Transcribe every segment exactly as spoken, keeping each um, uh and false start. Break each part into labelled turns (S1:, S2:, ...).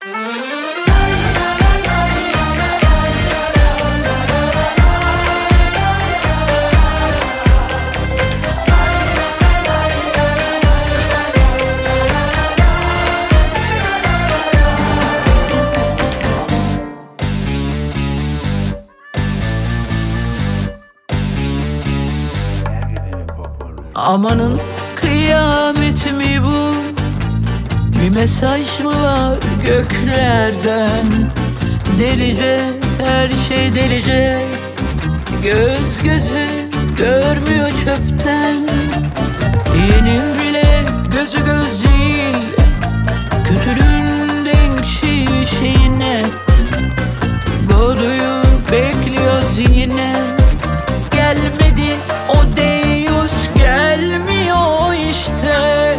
S1: Amanın kıyamet mi bu? Bir mesaj mı var göklerden? Delice, her şey delice. Göz gözü görmüyor çöpten. İyinin bile gözü göz değil. Kötülüğün denk şişine. Godoyu bekliyoruz yine. Gelmedi o Deus, gelmiyor işte.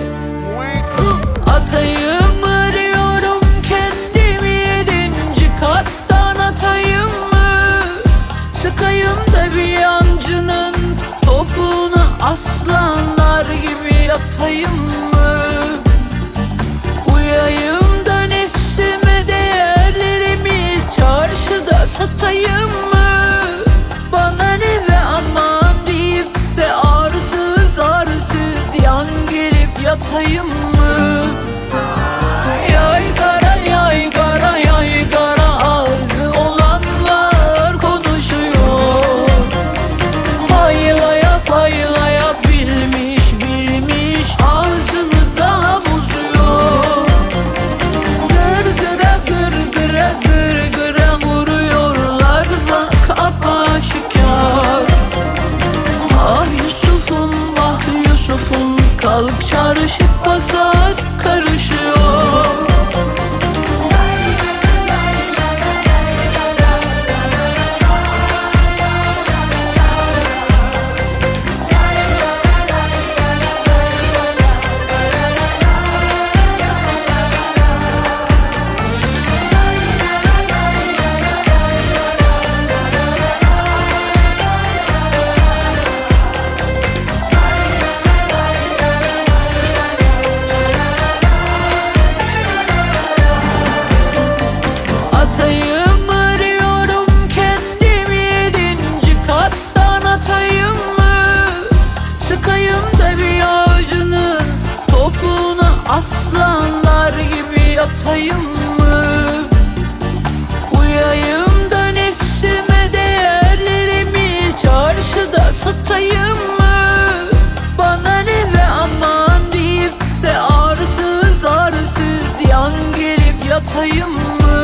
S1: Atayım arıyorum kendimi, yedinci kattan atayım mı? Sıkayım da bir yancının topuğuna, aslanlar gibi yatayım mı? Uyayım da nefsime, değerlerimi çarşıda satayım mı? Bana ne be aman deyip de arsız arsız yan gelip yatayım mı? Yaygara yaygara yaygara ağzı olanlar konuşuyor. Paylaya paylaya bilmiş bilmiş ağzını daha bozuyor. Gırgıra gırgıra gırgıra vuruyorlar bak apaşikar. Ah Yusuf'um ah Yusuf'um, kalk çarşı pazar karışıyor. Atayım arıyorum kendimi, yedinci kattan atayım mı? Sıkayım da bir ağacının topuğuna, aslanlar gibi yatayım mı? Uyayım da nefsime, değerlerimi çarşıda satayım mı? Bana ne be aman deyip de arsız arsız yan gelip yatayım mı?